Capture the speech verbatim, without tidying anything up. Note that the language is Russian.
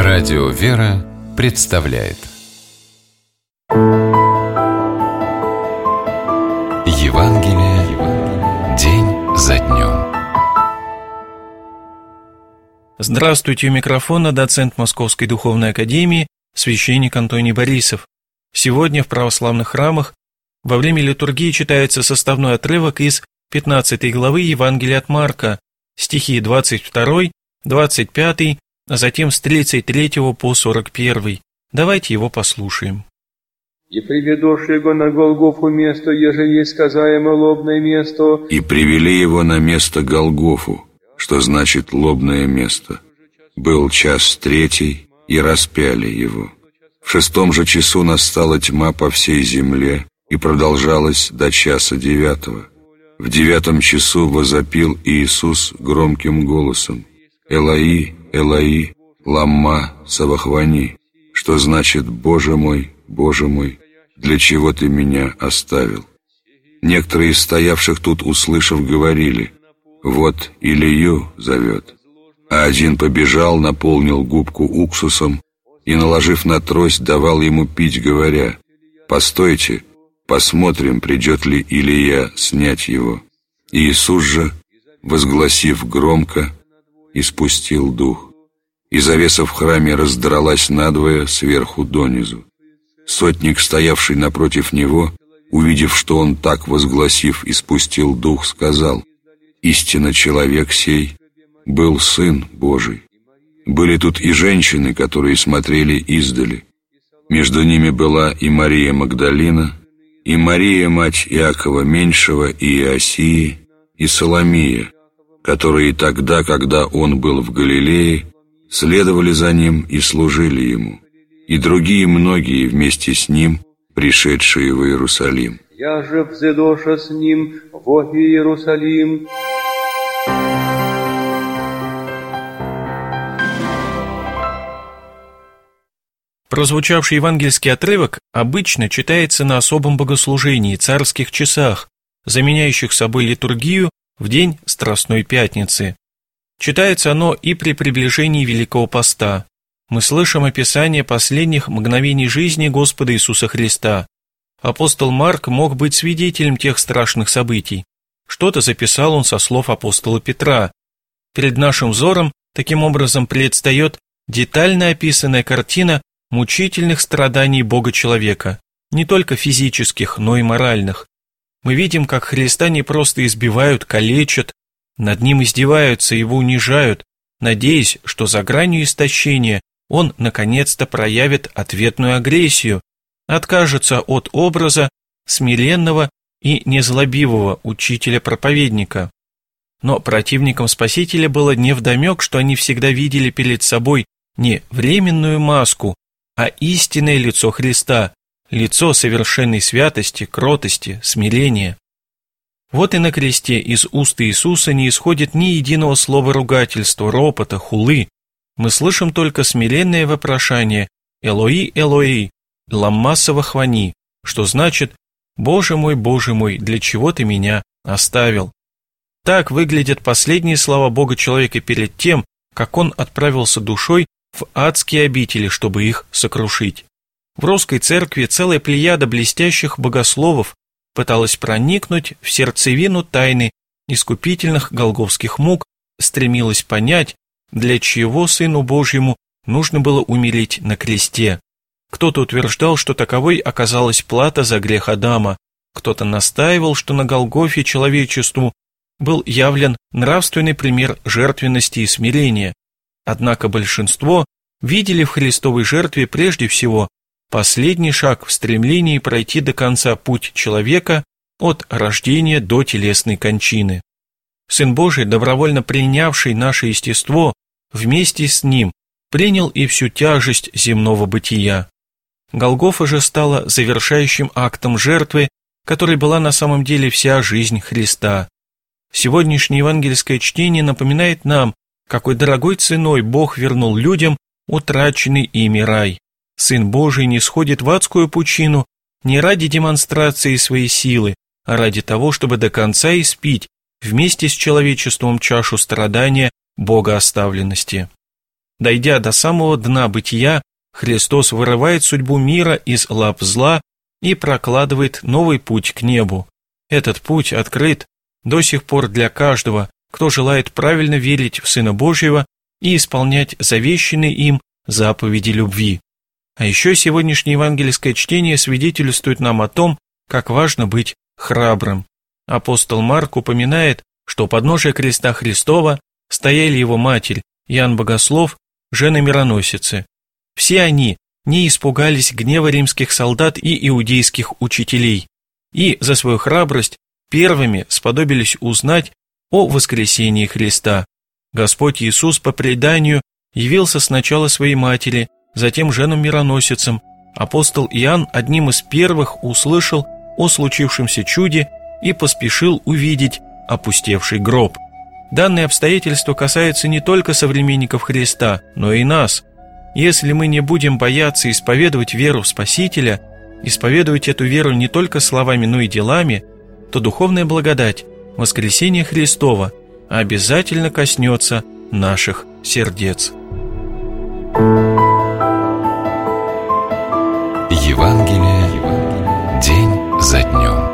Радио «Вера» представляет Евангелие день за днем. Здравствуйте, у микрофона доцент Московской Духовной Академии, священник Антоний Борисов. Сегодня в православных храмах во время литургии читается составной отрывок из пятнадцатой главы Евангелия от Марка, стихи двадцать второй, двадцать пятый, а затем с тридцать третьего по сорок первый. Давайте его послушаем. «И приведошь его на Голгофу место, еже есть сказаемо лобное место». И привели его на место Голгофу, что значит лобное место. Был час третий, и распяли его. В шестом же часу настала тьма по всей земле, и продолжалась до часа девятого. В девятом часу возопил Иисус громким голосом: «Элои, Элои, ламма савахвани», что значит: «Боже мой, Боже мой, для чего ты меня оставил?» Некоторые из стоявших тут, услышав, говорили: «Вот Илию зовет». А один побежал, наполнил губку уксусом и, наложив на трость, давал ему пить, говоря: «Постойте, посмотрим, придет ли Илия снять его». Иисус же, возгласив громко, испустил дух, и завеса в храме раздралась надвое сверху донизу. Сотник, стоявший напротив него, увидев, что он так, возгласив, испустил дух, сказал: «Истинно человек сей был Сын Божий». Были тут и женщины, которые смотрели издали. Между ними была и Мария Магдалина, и Мария, мать Иакова Меньшего, и Иосии, и Соломия, которые тогда, когда он был в Галилее, следовали за ним и служили ему, и другие многие вместе с ним, пришедшие в Иерусалим. «Я же взедоша с ним во Иерусалим». Прозвучавший евангельский отрывок обычно читается на особом богослужении, царских часах, заменяющих собой литургию в день Страстной Пятницы. Читается оно и при приближении Великого Поста. Мы слышим описание последних мгновений жизни Господа Иисуса Христа. Апостол Марк мог быть свидетелем тех страшных событий. Что-то записал он со слов апостола Петра. Перед нашим взором таким образом предстает детально описанная картина мучительных страданий Бога-человека, не только физических, но и моральных. Мы видим, как Христа не просто избивают, калечат, над ним издеваются, его унижают, надеясь, что за гранью истощения он наконец-то проявит ответную агрессию, откажется от образа смиренного и незлобивого учителя-проповедника. Но противникам Спасителя было невдомек, что они всегда видели перед собой не временную маску, а истинное лицо Христа, лицо совершенной святости, кротости, смирения. Вот и на кресте из уст Иисуса не исходит ни единого слова ругательства, ропота, хулы. Мы слышим только смиренное вопрошание: «Элои, Элои, ламма савахвани», что значит: «Боже мой, Боже мой, для чего ты меня оставил?» Так выглядят последние слова Бога-человека перед тем, как он отправился душой в адские обители, чтобы их сокрушить. В русской церкви целая плеяда блестящих богословов пыталась проникнуть в сердцевину тайны искупительных голгофских мук, стремилась понять, для чего Сыну Божьему нужно было умереть на кресте. Кто-то утверждал, что таковой оказалась плата за грех Адама, кто-то настаивал, что на Голгофе человечеству был явлен нравственный пример жертвенности и смирения. Однако большинство видели в Христовой жертве прежде всего последний шаг в стремлении пройти до конца путь человека от рождения до телесной кончины. Сын Божий, добровольно принявший наше естество, вместе с ним принял и всю тяжесть земного бытия. Голгофа же стала завершающим актом жертвы, которой была на самом деле вся жизнь Христа. Сегодняшнее евангельское чтение напоминает нам, какой дорогой ценой Бог вернул людям утраченный ими рай. Сын Божий не сходит в адскую пучину не ради демонстрации своей силы, а ради того, чтобы до конца испить вместе с человечеством чашу страдания богооставленности. Дойдя до самого дна бытия, Христос вырывает судьбу мира из лап зла и прокладывает новый путь к небу. Этот путь открыт до сих пор для каждого, кто желает правильно верить в Сына Божьего и исполнять завещанные им заповеди любви. А еще сегодняшнее евангельское чтение свидетельствует нам о том, как важно быть храбрым. Апостол Марк упоминает, что у подножия креста Христова стояли его матерь, Иоанн Богослов, жены мироносицы. Все они не испугались гнева римских солдат и иудейских учителей, и за свою храбрость первыми сподобились узнать о воскресении Христа. Господь Иисус по преданию явился сначала своей матери, затем женам-мироносицам. Апостол Иоанн одним из первых услышал о случившемся чуде и поспешил увидеть опустевший гроб. Данное обстоятельство касается не только современников Христа, но и нас. Если мы не будем бояться исповедовать веру в Спасителя, исповедовать эту веру не только словами, но и делами, то духовная благодать, воскресение Христова, обязательно коснется наших сердец. Евангелие день за днем.